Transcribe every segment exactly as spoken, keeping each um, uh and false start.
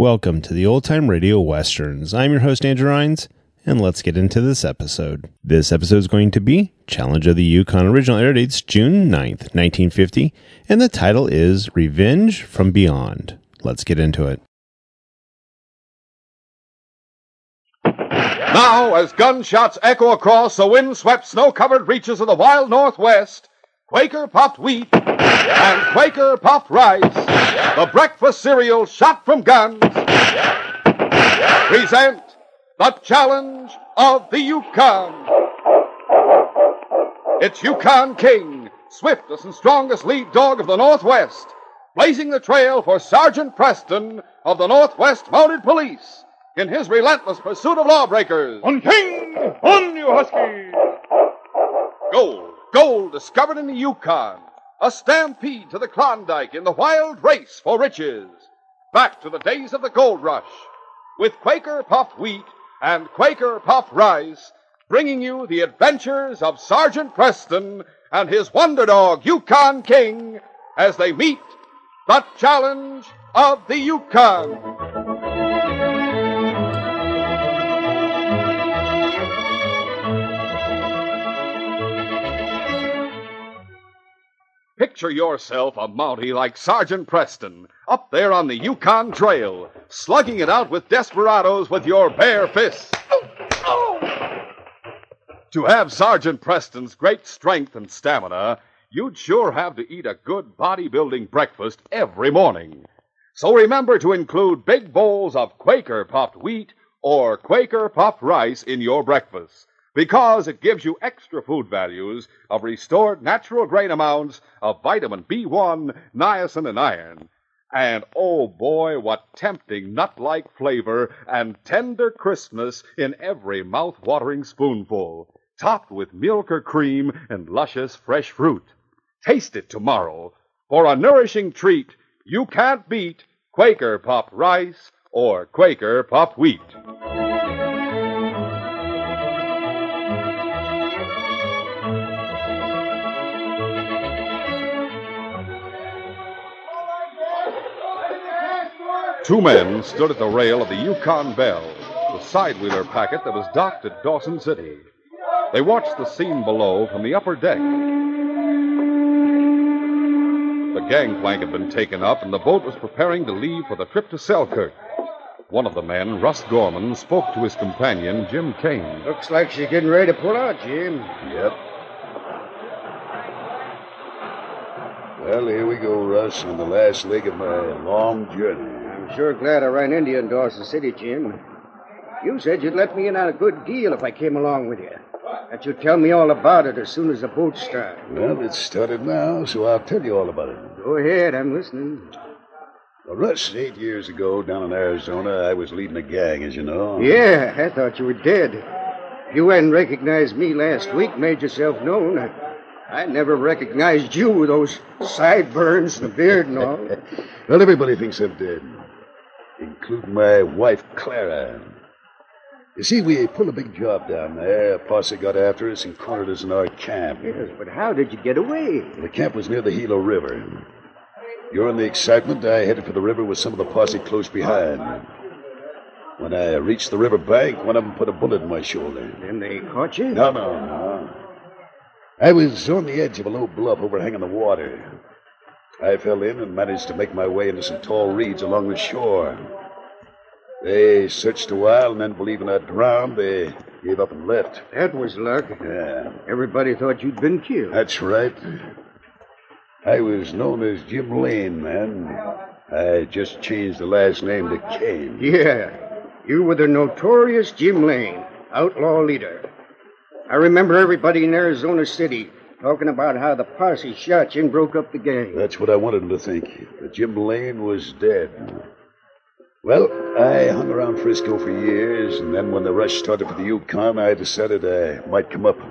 Welcome to the Old Time Radio Westerns. I'm your host, Andrew Rines, and let's get into this episode. This episode is going to be Challenge of the Yukon. Original air dates June ninth, nineteen fifty, and the title is Revenge from Beyond. Let's get into it. Now, as gunshots echo across the wind-swept, snow-covered reaches of the wild Northwest, Quaker Puffed Wheat and Quaker Puffed Rice, the breakfast cereal shot from guns, present the Challenge of the Yukon. It's Yukon King, swiftest and strongest lead dog of the Northwest, blazing the trail for Sergeant Preston of the Northwest Mounted Police in his relentless pursuit of lawbreakers. On King! On, you Huskies! Gold, gold discovered in the Yukon. A stampede to the Klondike in the wild race for riches. Back to the days of the gold rush, with Quaker Puffed Wheat and Quaker Puffed Rice, bringing you the adventures of Sergeant Preston and his wonder dog, Yukon King, as they meet the Challenge of the Yukon. Picture yourself a Mountie like Sergeant Preston, up there on the Yukon Trail, slugging it out with desperados with your bare fists. Oh, oh. To have Sergeant Preston's great strength and stamina, you'd sure have to eat a good bodybuilding breakfast every morning. So remember to include big bowls of Quaker Puffed Wheat or Quaker Puffed Rice in your breakfast, because it gives you extra food values of restored natural grain amounts of vitamin B one, niacin, and iron. And oh boy, what tempting nut-like flavor and tender crispness in every mouth-watering spoonful, topped with milk or cream and luscious fresh fruit. Taste it tomorrow. For a nourishing treat, you can't beat Quaker Puffed Rice or Quaker Puffed Wheat. Two men stood at the rail of the Yukon Belle, the side-wheeler packet that was docked at Dawson City. They watched the scene below from the upper deck. The gangplank had been taken up, and the boat was preparing to leave for the trip to Selkirk. One of the men, Russ Gorman, spoke to his companion, Jim Kane. Looks like she's getting ready to pull out, Jim. Yep. Well, here we go, Russ, on the last leg of my long journey. I'm sure glad I ran into you in Dawson City, Jim. You said you'd let me in on a good deal if I came along with you. That you'd tell me all about it as soon as the boat starts. Well, it's started now, so I'll tell you all about it. Go ahead, I'm listening. Well, Russ, eight years ago, down in Arizona, I was leading a gang, as you know. Yeah, I thought you were dead. You hadn't recognized me last week, made yourself known. I, I never recognized you with those sideburns and the beard and all. Well, everybody thinks I'm dead, including my wife, Clara. You see, we pulled a big job down there. A posse got after us and cornered us in our camp. Yes, but how did you get away? The camp was near the Gila River. During the excitement, I headed for the river with some of the posse close behind. When I reached the river bank, one of them put a bullet in my shoulder. Then they caught you? No, no, no. I was on the edge of a low bluff overhanging the water. I fell in and managed to make my way into some tall reeds along the shore. They searched a while, and then, believing I'd drowned, they gave up and left. That was luck. Yeah. Everybody thought you'd been killed. That's right. I was known as Jim Lane, man. I just changed the last name to Kane. Yeah. You were the notorious Jim Lane, outlaw leader. I remember everybody in Arizona City talking about how the posse shot you and broke up the gang. That's what I wanted them to think, that Jim Lane was dead. Well, I hung around Frisco for years, and then when the rush started for the Yukon, I decided I might come up.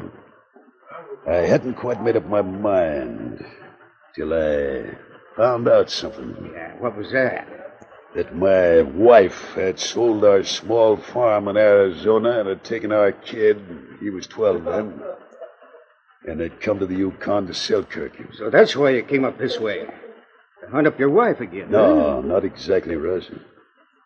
I hadn't quite made up my mind till I found out something. Yeah, what was that? That my wife had sold our small farm in Arizona and had taken our kid, he was twelve then, and had come to the Yukon to Selkirk. So that's why you came up this way, to hunt up your wife again. No, huh? not exactly, Russ.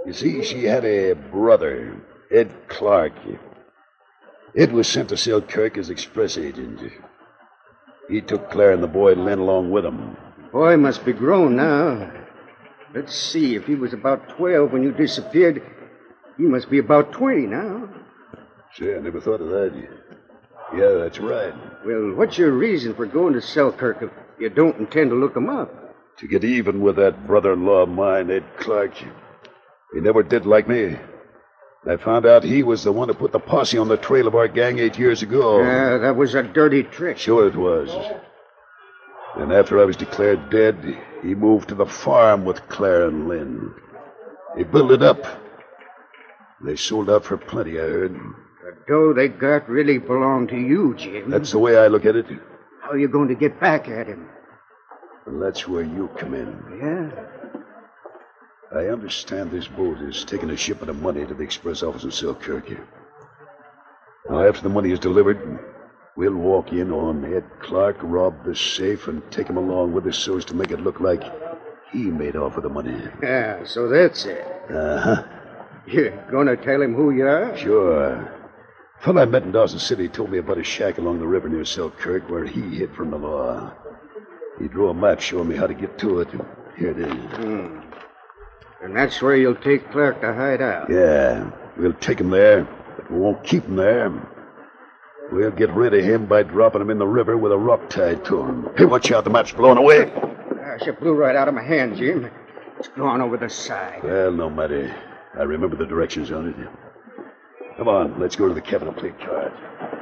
You see, she had a brother, Ed Clark. Ed was sent to Selkirk as express agent. He took Claire and the boy Lynn along with him. Boy must be grown now. Let's see, if he was about twelve when you disappeared, he must be about twenty now. Say, I never thought of that. Yeah, that's right. Well, what's your reason for going to Selkirk if you don't intend to look him up? To get even with that brother-in-law of mine, Ed Clark. He never did like me. I found out he was the one who put the posse on the trail of our gang eight years ago. Yeah, that was a dirty trick. Sure it was. And after I was declared dead, he moved to the farm with Claire and Lynn. He built it up. They sold out for plenty, I heard. The dough they got really belonged to you, Jim. That's the way I look at it. How are you going to get back at him? And that's where you come in. Yeah? I understand this boat is taking a shipment of money to the express office in Selkirk. Now, after the money is delivered, we'll walk in on Ed Clark, rob the safe, and take him along with us so as to make it look like he made off with the money. Yeah, so that's it. Uh-huh. You're going to tell him who you are? Sure. A fellow I met in Dawson City told me about a shack along the river near Selkirk where he hid from the law. He drew a map showing me how to get to it. Here it is. Hmm. And that's where you'll take Clark to hide out. Yeah, we'll take him there, but we won't keep him there. We'll get rid of him by dropping him in the river with a rock tied to him. Hey, watch out, the map's blowing away. Gosh, it blew right out of my hand, Jim. It's gone over the side. Well, no matter. I remember the directions on it. Come on, let's go to the cabin and play cards.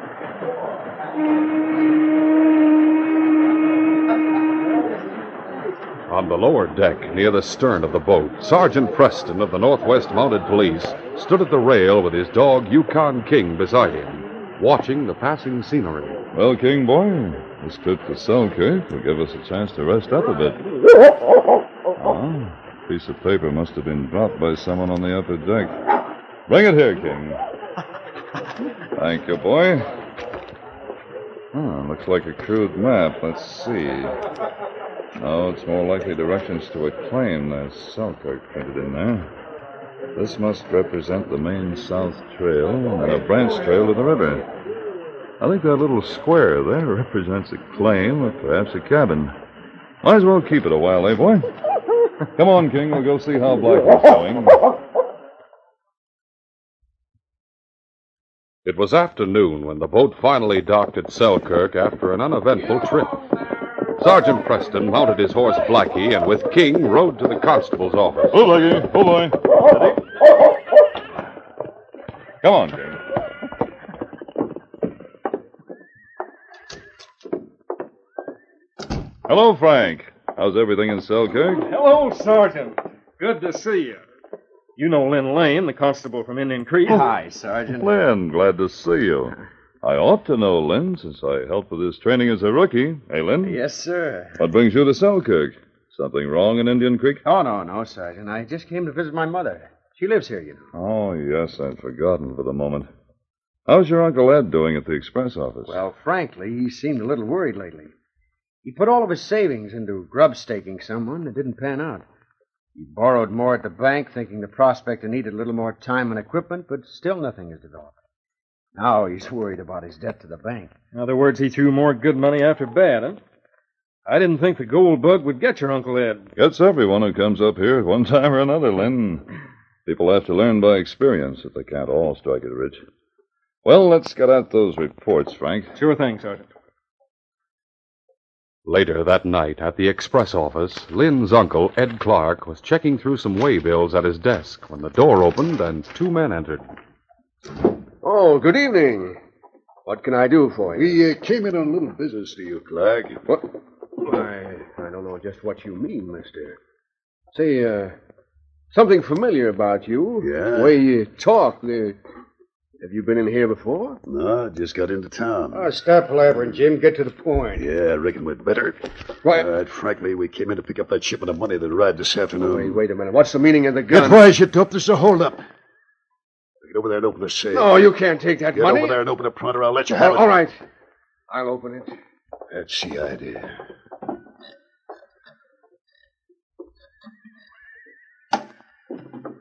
On the lower deck, near the stern of the boat, Sergeant Preston of the Northwest Mounted Police stood at the rail with his dog Yukon King beside him, watching the passing scenery. Well, King boy, this trip to Selkirk will give us a chance to rest up a bit. Ah, a piece of paper must have been dropped by someone on the upper deck. Bring it here, King. Thank you, boy. Ah, looks like a crude map. Let's see. No, it's more likely directions to a claim. There's Selkirk printed in there. This must represent the main south trail and a branch trail to the river. I think that little square there represents a claim or perhaps a cabin. Might as well keep it a while, eh, boy? Come on, King. We'll go see how Blackie's going. It was afternoon when the boat finally docked at Selkirk after an uneventful trip. Sergeant Preston mounted his horse Blackie and with King rode to the constable's office. Oh, Blackie. Oh, boy. Come on, King. Hello, Frank. How's everything in Selkirk? Hello, Sergeant. Good to see you. You know Lynn Lane, the constable from Indian Creek. Hi, Sergeant. Lynn, glad to see you. I ought to know Lynn, since I helped with his training as a rookie. Hey, Lynn? Yes, sir. What brings you to Selkirk? Something wrong in Indian Creek? Oh, no, no, Sergeant. I just came to visit my mother. She lives here, you know. Oh, yes, I'd forgotten for the moment. How's your Uncle Ed doing at the express office? Well, frankly, he seemed a little worried lately. He put all of his savings into grub staking someone that didn't pan out. He borrowed more at the bank, thinking the prospector needed a little more time and equipment, but still nothing has developed. Now he's worried about his debt to the bank. In other words, he threw more good money after bad, huh? I didn't think the gold bug would get your Uncle Ed. Gets everyone who comes up here at one time or another, Lynn. People have to learn by experience if they can't all strike it rich. Well, let's get out those reports, Frank. Sure thing, Sergeant. Later that night, at the express office, Lynn's uncle, Ed Clark, was checking through some waybills at his desk when the door opened and two men entered. Oh, good evening. What can I do for you? We uh, came in on a little business to you, Clark. What? I, I don't know just what you mean, mister. Say, uh, something familiar about you. Yeah? The way you talk. The... Have you been in here before? No, just got into town. Oh, stop blabbering, Jim. Get to the point. Yeah, I reckon we'd better. Right. All right, frankly, we came in to pick up that shipment of money that arrived this afternoon. Wait, wait a minute. What's the meaning of the gun? Get wise, you dope. There's a holdup. Get over there and open the safe. No, you can't take that Get money. over there and open it pronto, or I'll let you have All, it. all right. I'll open it. That's the idea.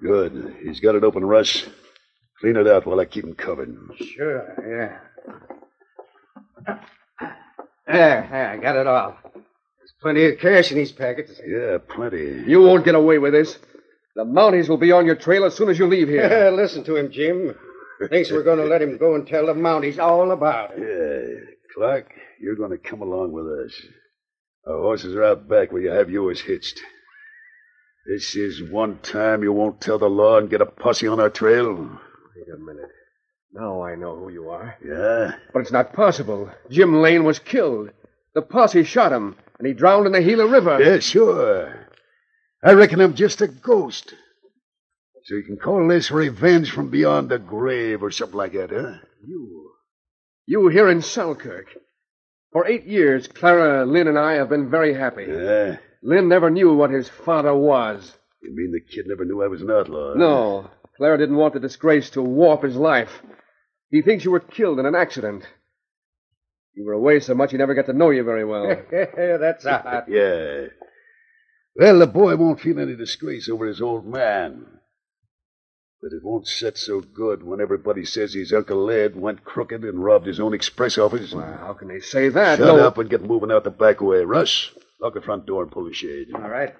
Good. He's got it open, Russ. Clean it out while I keep him covered. Sure, yeah. There, there, I got it all. There's plenty of cash in these packets. Yeah, plenty. You won't get away with this. The Mounties will be on your trail as soon as you leave here. Listen to him, Jim. Thinks we're going to let him go and tell the Mounties all about it. Yeah. Clark, you're going to come along with us. Our horses are out back where you have yours hitched. This is one time you won't tell the law and get a posse on our trail. Wait a minute. Now I know who you are. Yeah? But it's not possible. Jim Lane was killed. The posse shot him, and he drowned in the Gila River. Yeah, sure. I reckon I'm just a ghost. So you can call this revenge from beyond the grave or something like that, huh? You. You here in Selkirk. For eight years, Clara, Lynn, and I have been very happy. Yeah? Lynn never knew what his father was. You mean the kid never knew I was an outlaw? No. Clara didn't want the disgrace to warp his life. He thinks you were killed in an accident. You were away so much he never got to know you very well. That's odd. Yeah. Well, the boy won't feel any disgrace over his old man. But it won't set so good when everybody says his Uncle Ed went crooked and robbed his own express office. Well, how can they say that? Shut no... up and get moving out the back way. Russ, lock the front door and pull the shade. All right.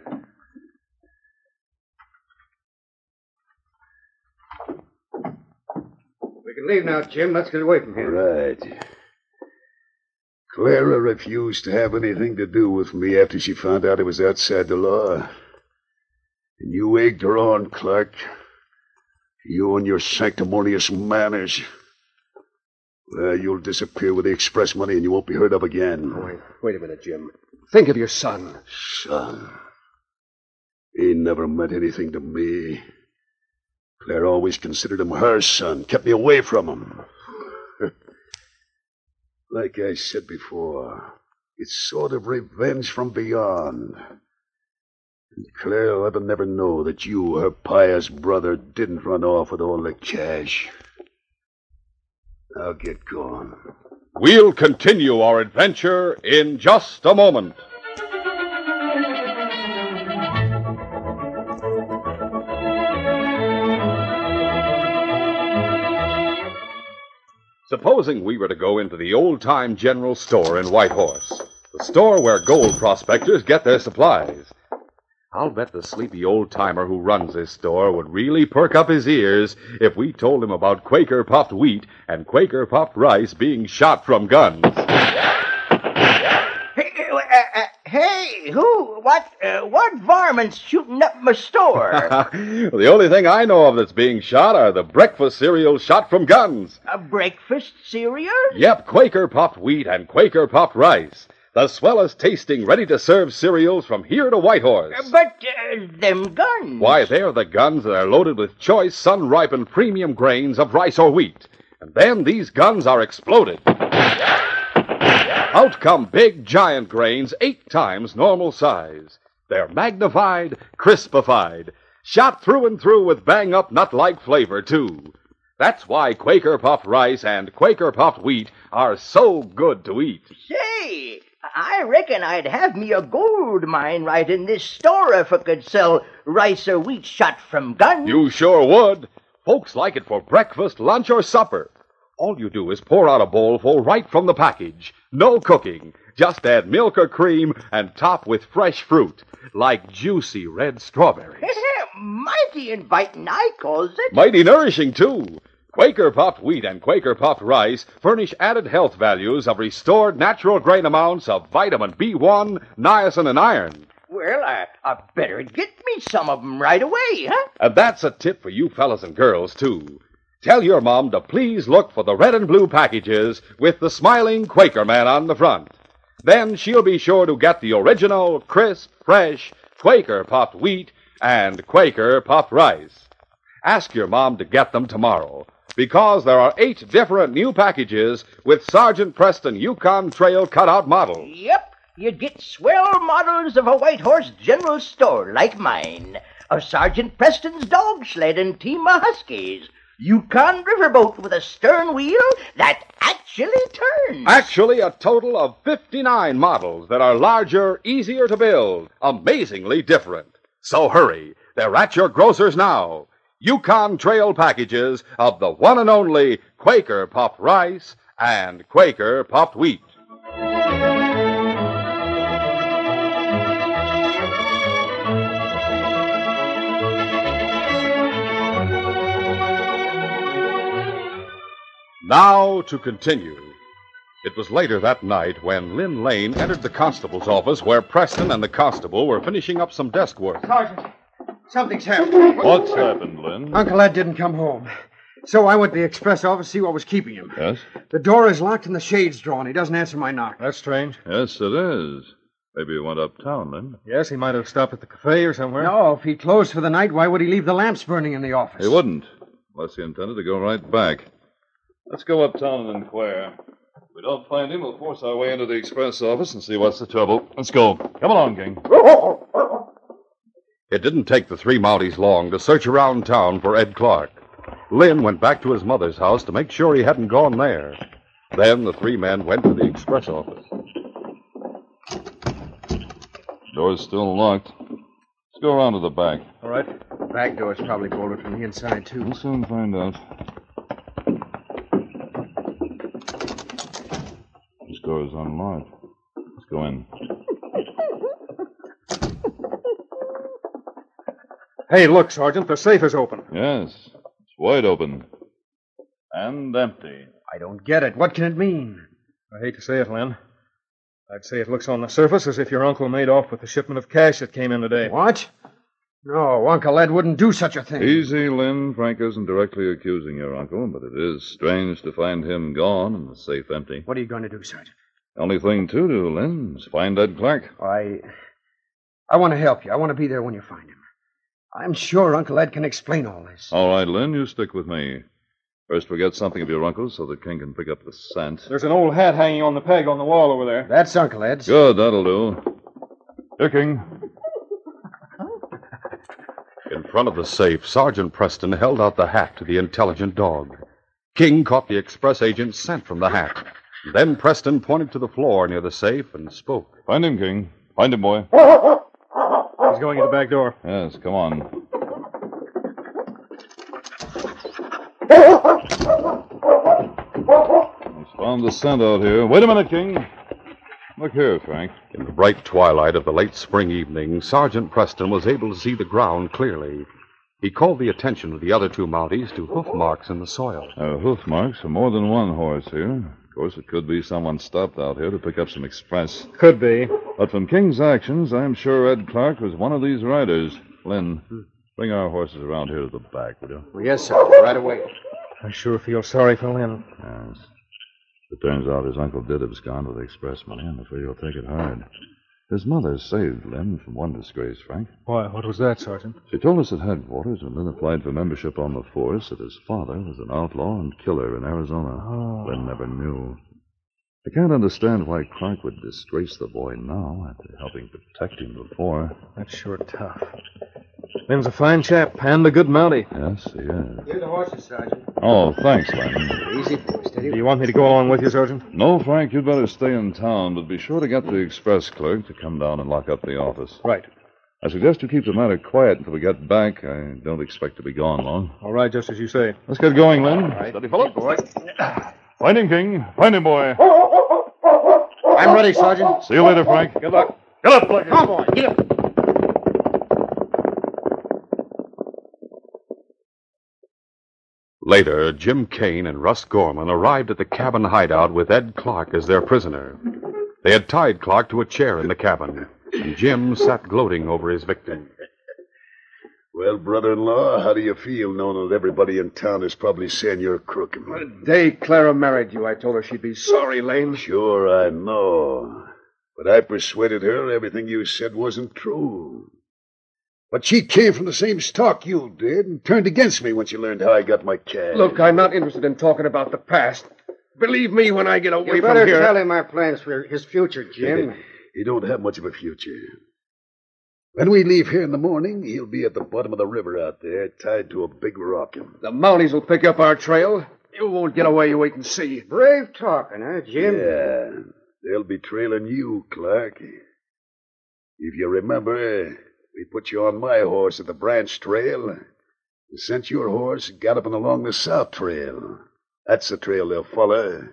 We can leave now, Jim. Let's get away from here. Right. Clara refused to have anything to do with me after she found out I was outside the law. And you egged her on, Clark. You and your sanctimonious manners. Well, you'll disappear with the express money and you won't be heard of again. Wait, wait a minute, Jim. Think of your son. Son? He never meant anything to me. Claire always considered him her son, kept me away from him. Like I said before, it's sort of revenge from beyond. And Claire will ever never know that you, her pious brother, didn't run off with all the cash. I'll get going. We'll continue our adventure in just a moment. Supposing we were to go into the old-time general store in Whitehorse, the store where gold prospectors get their supplies. I'll bet the sleepy old-timer who runs this store would really perk up his ears if we told him about Quaker puffed wheat and Quaker puffed rice being shot from guns. Hey, uh, uh, hey who, what, uh, what varmint's shooting up my store? The only thing I know of that's being shot are the breakfast cereals shot from guns. A breakfast cereal? Yep, Quaker puffed wheat and Quaker puffed rice. The swellest tasting, ready-to-serve cereals from here to Whitehorse. Uh, but uh, them guns. Why, they're the guns that are loaded with choice, sun-ripened premium grains of rice or wheat. And then these guns are exploded. Out come big, giant grains eight times normal size. They're magnified, crispified, shot through and through with bang-up nut-like flavor, too. That's why Quaker puffed rice and Quaker puffed wheat are so good to eat. Say, I reckon I'd have me a gold mine right in this store if I could sell rice or wheat shot from guns. You sure would. Folks like it for breakfast, lunch, or supper. All you do is pour out a bowlful right from the package. No cooking. Just add milk or cream and top with fresh fruit, like juicy red strawberries. Mighty inviting, I calls it. Mighty nourishing, too. Quaker puffed wheat and Quaker puffed rice furnish added health values of restored natural grain amounts of vitamin B one, niacin, and iron. Well, I, I better get me some of them right away, huh? And that's a tip for you fellas and girls, too. Tell your mom to please look for the red and blue packages with the smiling Quaker man on the front. Then she'll be sure to get the original, crisp, fresh Quaker puffed wheat and Quaker puffed rice. Ask your mom to get them tomorrow, because there are eight different new packages with Sergeant Preston Yukon Trail cutout models. Yep, you get swell models of a Whitehorse general store like mine, of Sergeant Preston's dog sled and team of Huskies, Yukon riverboat with a stern wheel that actually turns. Actually, a total of fifty-nine models that are larger, easier to build, amazingly different. So hurry, they're at your grocer's now. Yukon Trail packages of the one and only Quaker Puffed Rice and Quaker Puffed Wheat. Now to continue. It was later that night when Lynn Lane entered the constable's office where Preston and the constable were finishing up some desk work. Sergeant, something's happened. What's happened, Lynn? Uncle Ed didn't come home. So I went to the express office to see what was keeping him. Yes? The door is locked and the shade's drawn. He doesn't answer my knock. That's strange. Yes, it is. Maybe he went uptown, Lynn. Yes, he might have stopped at the cafe or somewhere. No, if he closed for the night, why would he leave the lamps burning in the office? He wouldn't, unless he intended to go right back. Let's go uptown and inquire. If we don't find him, we'll force our way into the express office and see what's the trouble. Let's go. Come along, King. It didn't take the three Mounties long to search around town for Ed Clark. Lynn went back to his mother's house to make sure he hadn't gone there. Then the three men went to the express office. Door's still locked. Let's go around to the back. All right. The back door's probably bolted from the inside, too. We'll soon find out. This door is unlocked. Let's go in. Hey, look, Sergeant, the safe is open. Yes, it's wide open. And empty. I don't get it. What can it mean? I hate to say it, Len. I'd say it looks on the surface as if your uncle made off with the shipment of cash that came in today. What? No, Uncle Ed wouldn't do such a thing. Easy, Lynn. Frank isn't directly accusing your uncle, but it is strange to find him gone and the safe empty. What are you going to do, Sergeant? Only thing to do, Lynn, is find Ed Clark. I... I want to help you. I want to be there when you find him. I'm sure Uncle Ed can explain all this. All right, Lynn, you stick with me. First, we'll get something of your uncle's so that King can pick up the scent. There's an old hat hanging on the peg on the wall over there. That's Uncle Ed's. Good, that'll do. Here, King. In front of the safe, Sergeant Preston held out the hat to the intelligent dog. King caught the express agent's scent from the hat. Then Preston pointed to the floor near the safe and spoke. Find him, King. Find him, boy. He's going in the back door. Yes, come on. He's found the scent out here. Wait a minute, King. Look here, Frank. In the bright twilight of the late spring evening, Sergeant Preston was able to see the ground clearly. He called the attention of the other two Mounties to hoof marks in the soil. Uh, hoof marks for more than one horse here. Of course, it could be someone stopped out here to pick up some express. Could be. But from King's actions, I'm sure Ed Clark was one of these riders. Lynn, bring our horses around here to the back, will you? Well, yes, Sergeant. Right away. I sure feel sorry for Lynn. Yes. It turns out his uncle did abscond with the express money. I'm afraid he'll take it hard. His mother saved Lynn from one disgrace, Frank. Why, what was that, Sergeant? She told us at headquarters when Lynn applied for membership on the force that his father was an outlaw and killer in Arizona. Oh. Lynn never knew. I can't understand why Clark would disgrace the boy now after helping protect him before. That's sure tough. Lynn's a fine chap and a good Mountie. Yes, he is. Here are the horses, Sergeant. Oh, thanks, Lynn. Easy, steady. Do you want me to go along with you, Sergeant? No, Frank, you'd better stay in town, but be sure to get the express clerk to come down and lock up the office. Right. I suggest you keep the matter quiet until we get back. I don't expect to be gone long. All right, just as you say. Let's get going, Lynn. Right. Steady, fellow. Boy. Find him, King. Find him, boy. I'm ready, Sergeant. See you later, Frank. Good luck. Get up, Blake. Come on, get up. Later, Jim Kane and Russ Gorman arrived at the cabin hideout with Ed Clark as their prisoner. They had tied Clark to a chair in the cabin, and Jim sat gloating over his victim. Well, brother-in-law, how do you feel knowing that everybody in town is probably saying you're a crook? The day Clara married you, I told her she'd be sorry, Lane. Sure, I know. But I persuaded her everything you said wasn't true. But she came from the same stock you did and turned against me when she learned how I got my cash. Look, I'm not interested in talking about the past. Believe me, when I get away You from better here... tell him our plans for his future, Jim. He don't have much of a future. When we leave here in the morning, he'll be at the bottom of the river out there, tied to a big rock. The Mounties will pick up our trail. You won't get away, you wait and see. Brave talking, huh, Jim? Yeah, they'll be trailing you, Clark. If you remember, we put you on my horse at the branch trail. You sent your horse galloping along the South Trail. That's the trail they'll follow.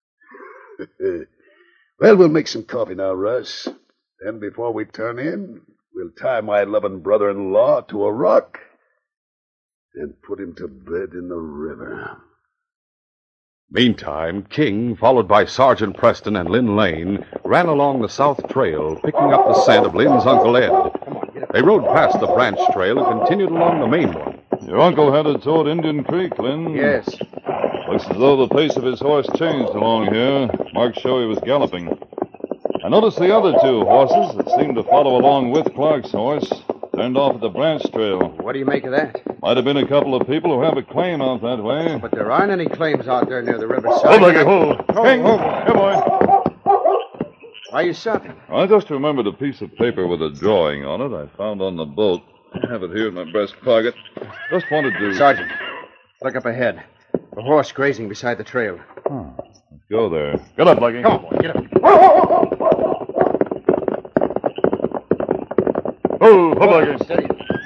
Well, we'll make some coffee now, Russ. Then before we turn in, we'll tie my loving brother-in-law to a rock and put him to bed in the river. Meantime, King, followed by Sergeant Preston and Lynn Lane, ran along the South Trail, picking up the scent of Lynn's Uncle Ed. They rode past the branch trail and continued along the main one. Your uncle headed toward Indian Creek, Lynn. Yes. Looks as though the pace of his horse changed along here. Marks show he was galloping. I noticed the other two horses that seemed to follow along with Clark's horse turned off at the branch trail. What do you make of that? Might have been a couple of people who have a claim out that way. But there aren't any claims out there near the riverside. Hold, Blackie, hold. Oh, King, oh. here, boy. Why are you stopping? I just remembered a piece of paper with a drawing on it I found on the boat. I have it here in my breast pocket. Just wanted to... Sergeant, look up ahead. A horse grazing beside the trail. Oh, let's go there. Get up, Blackie. Come on, boy, get up. Oh, Blackie. Steady.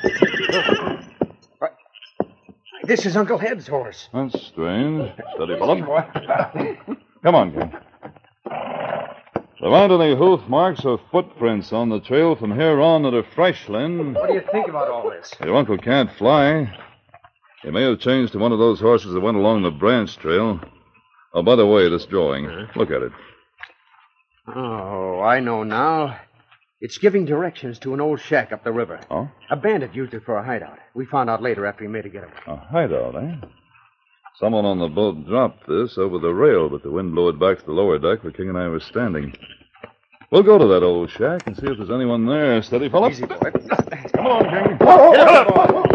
What? This is Uncle Ed's horse. That's strange. Steady, fella. Come on, King. There aren't any hoof marks or footprints on the trail from here on that are fresh, Lynn. What do you think about all this? Your uncle can't fly. He may have changed to one of those horses that went along the branch trail. Oh, by the way, this drawing. Huh? Look at it. Oh, I know now. It's giving directions to an old shack up the river. Oh? A bandit used it for a hideout. We found out later after he made a getaway. A hideout, eh? Someone on the boat dropped this over the rail, but the wind blew it back to the lower deck where King and I were standing. We'll go to that old shack and see if there's anyone there. Steady, fella. Easy, boy. Come on, King. Get up!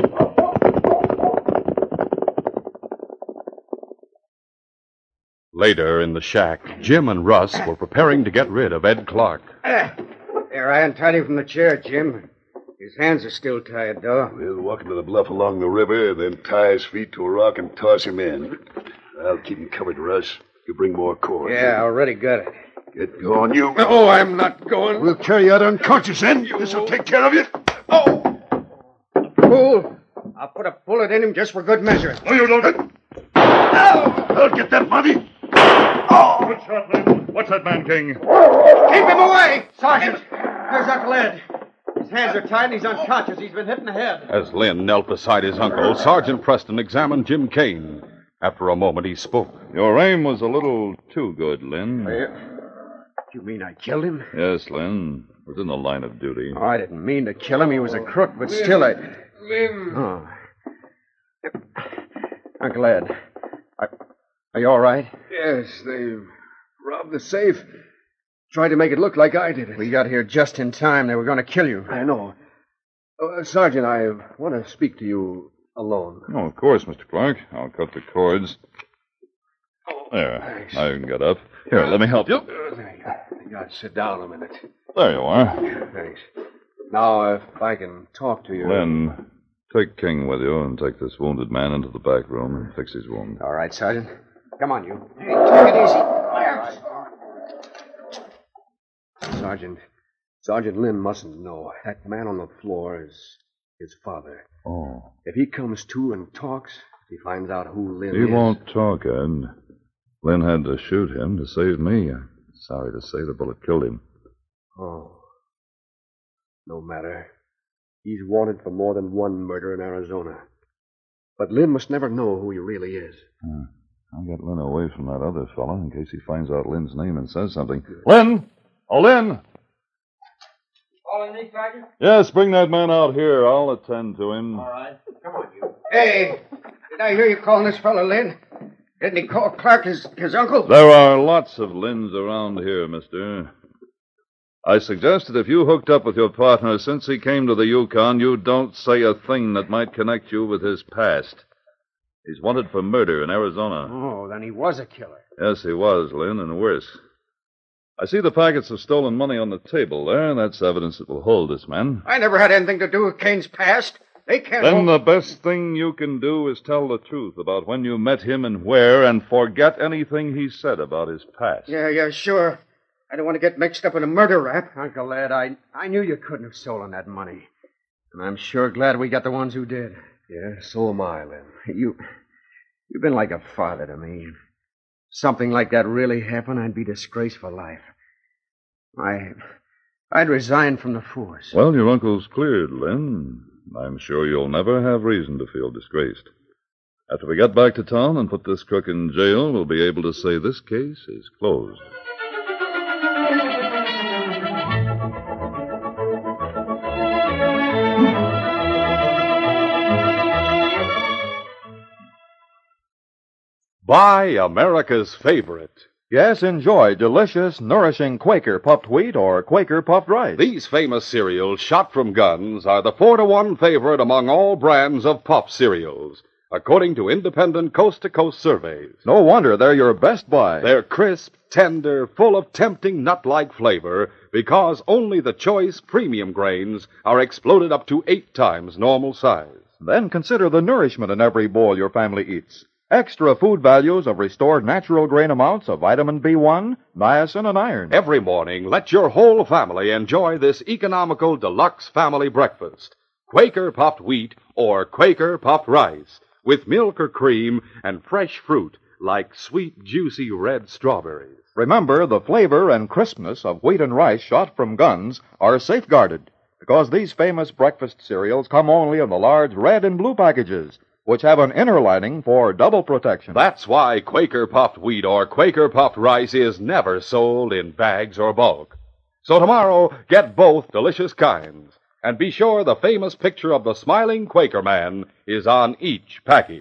Later in the shack, Jim and Russ were preparing to get rid of Ed Clark. Ah, there, I untied him from the chair, Jim. His hands are still tied, though. We'll walk him to the bluff along the river, then tie his feet to a rock and toss him in. I'll keep him covered, Russ. You bring more cord. Yeah, I already got it. Get going, you. Oh, I'm not going. We'll carry you out unconscious, then. This'll take care of you. Oh! Fool! I'll put a bullet in him just for good measure. Oh, you don't. Oh! I'll get that body. Oh! Good shot, Lynn. What's that man, King? Keep him away! Sergeant, there's Uncle Ed. His hands are tied and he's unconscious. He's been hit in the head. As Lynn knelt beside his uncle, Sergeant Preston examined Jim Kane. After a moment, he spoke. Your aim was a little too good, Lynn. You mean I killed him? Yes, Lynn. It was in the line of duty. Oh, I didn't mean to kill him. He was a crook, but Lynn, still I... Lynn. Oh. Uncle Ed, are, are you all right? Yes, they robbed the safe. Tried to make it look like I did it. We got here just in time. They were going to kill you. I know. Uh, Sergeant, I want to speak to you alone. Oh, of course, Mister Clark. I'll cut the cords. There. Thanks. Now you can get up. Here, let me help you. Uh, thank you. God, sit down a minute. There you are. Thanks. Now, if I can talk to you... Lynn, take King with you and take this wounded man into the back room and fix his wound. All right, Sergeant. Come on, you. Hey, take it easy. Sergeant, Sergeant Lynn mustn't know. That man on the floor is his father. Oh. If he comes to and talks, if he finds out who Lynn He is... won't talk, Ed. Lynn had to shoot him to save me. Sorry to say the bullet killed him. Oh. No matter. He's wanted for more than one murder in Arizona. But Lynn must never know who he really is. Hmm. I'll get Lynn away from that other fella in case he finds out Lynn's name and says something. Lynn! Oh, Lynn! Calling me, Sergeant? Yes, bring that man out here. I'll attend to him. All right. Come on, you. Hey, did I hear you calling this fellow Lynn? Didn't he call Clark his, his uncle? There are lots of Lynns around here, mister. I suggest that if you hooked up with your partner since he came to the Yukon, you don't say a thing that might connect you with his past. He's wanted for murder in Arizona. Oh, then he was a killer. Yes, he was, Lynn, and worse. I see the packets of stolen money on the table there. That's evidence that will hold this man. I never had anything to do with Kane's past. They can't... Then hold... the best thing you can do is tell the truth about when you met him and where, and forget anything he said about his past. Yeah, yeah, sure. I don't want to get mixed up in a murder rap. Uncle Ed, I, I knew you couldn't have stolen that money. And I'm sure glad we got the ones who did. Yeah, so am I, Lem. You, you've been like a father to me. If something like that really happened, I'd be disgraced for life. I, I'd resign from the force. Well, your uncle's cleared, Lynn. I'm sure you'll never have reason to feel disgraced. After we get back to town and put this crook in jail, we'll be able to say this case is closed. Buy America's favorite. Yes, enjoy delicious, nourishing Quaker puffed wheat or Quaker puffed rice. These famous cereals shot from guns are the four to one favorite among all brands of puff cereals, according to independent coast-to-coast surveys. No wonder they're your best buy. They're crisp, tender, full of tempting nut-like flavor because only the choice premium grains are exploded up to eight times normal size. Then consider the nourishment in every bowl your family eats. Extra food values of restored natural grain amounts of vitamin B one, niacin, and iron. Every morning, let your whole family enjoy this economical deluxe family breakfast. Quaker puffed wheat or Quaker puffed rice with milk or cream and fresh fruit like sweet, juicy red strawberries. Remember, the flavor and crispness of wheat and rice shot from guns are safeguarded because these famous breakfast cereals come only in the large red and blue packages, which have an inner lining for double protection. That's why Quaker puffed wheat or Quaker puffed rice is never sold in bags or bulk. So tomorrow, get both delicious kinds. And be sure the famous picture of the smiling Quaker man is on each package.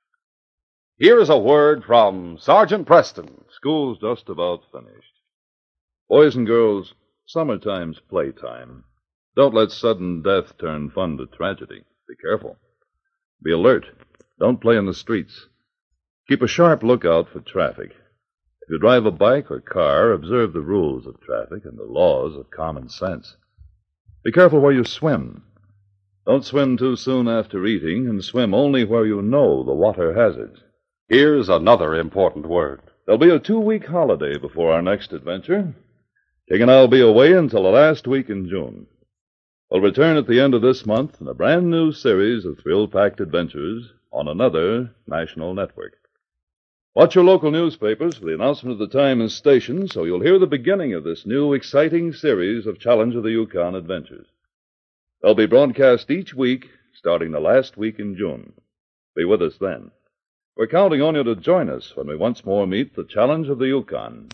Here's a word from Sergeant Preston. School's just about finished. Boys and girls, summertime's playtime. Don't let sudden death turn fun to tragedy. Be careful. Be alert. Don't play in the streets. Keep a sharp lookout for traffic. If you drive a bike or car, observe the rules of traffic and the laws of common sense. Be careful where you swim. Don't swim too soon after eating, and swim only where you know the water hazards. Here's another important word. There'll be a two-week holiday before our next adventure. King and I'll be away until the last week in June. We'll return at the end of this month in a brand new series of thrill-packed adventures on another national network. Watch your local newspapers for the announcement of the time and station so you'll hear the beginning of this new exciting series of Challenge of the Yukon adventures. They'll be broadcast each week, starting the last week in June. Be with us then. We're counting on you to join us when we once more meet the Challenge of the Yukon.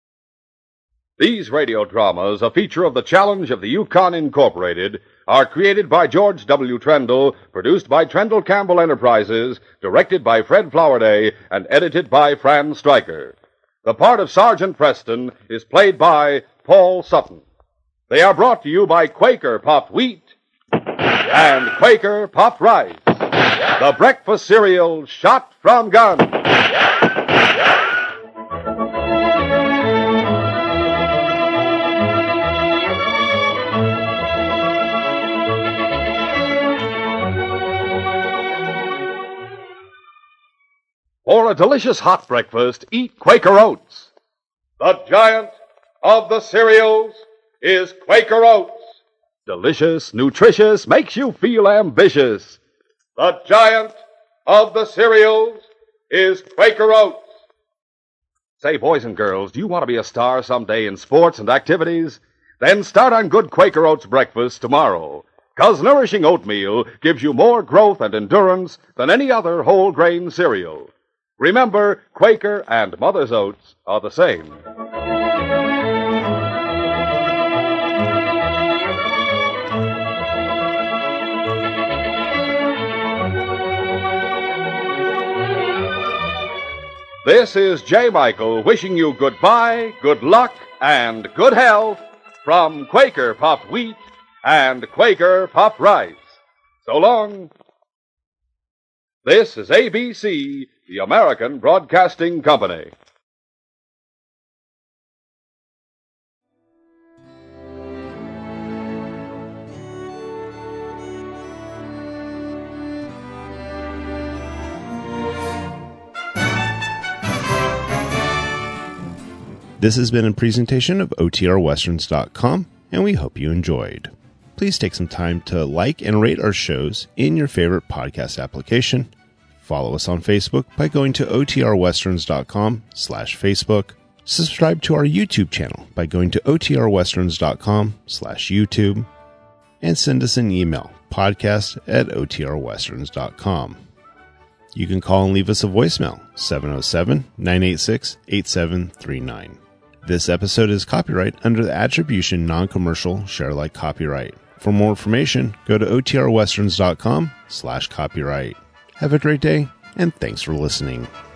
These radio dramas, a feature of the Challenge of the Yukon Incorporated, are created by George W. Trendle, produced by Trendle Campbell Enterprises, directed by Fred Flowerday, and edited by Fran Stryker. The part of Sergeant Preston is played by Paul Sutton. They are brought to you by Quaker puffed wheat and Quaker puffed rice, the breakfast cereal shot from guns. For a delicious hot breakfast, eat Quaker Oats. The giant of the cereals is Quaker Oats. Delicious, nutritious, makes you feel ambitious. The giant of the cereals is Quaker Oats. Say, boys and girls, do you want to be a star someday in sports and activities? Then start on good Quaker Oats breakfast tomorrow. 'Cause nourishing oatmeal gives you more growth and endurance than any other whole grain cereal. Remember, Quaker and Mother's Oats are the same. This is J. Michael wishing you goodbye, good luck, and good health from Quaker puffed wheat and Quaker puffed rice. So long. This is A B C, the American Broadcasting Company. This has been a presentation of O T R Westerns dot com, and we hope you enjoyed. please take some time to like and rate our shows in your favorite podcast application. Follow us on Facebook by going to otrwesterns.com slash Facebook. Subscribe to our YouTube channel by going to otrwesterns.com slash YouTube. And send us an email, podcast at otrwesterns dot com. You can call and leave us a voicemail, seven oh seven, nine eight six, eight seven three nine. This episode is copyright under the Attribution Non-Commercial Share-alike copyright. For more information, go to otrwesterns.com slash copyright. Have a great day, and thanks for listening.